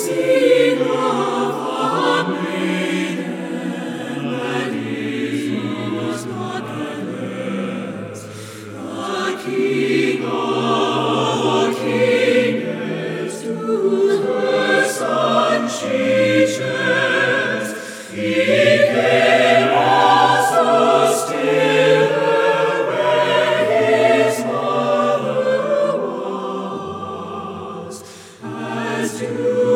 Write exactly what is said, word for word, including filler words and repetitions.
sing of a maiden that is motherless, the King of kings to her Son she shares. He came also still where his mother was, as to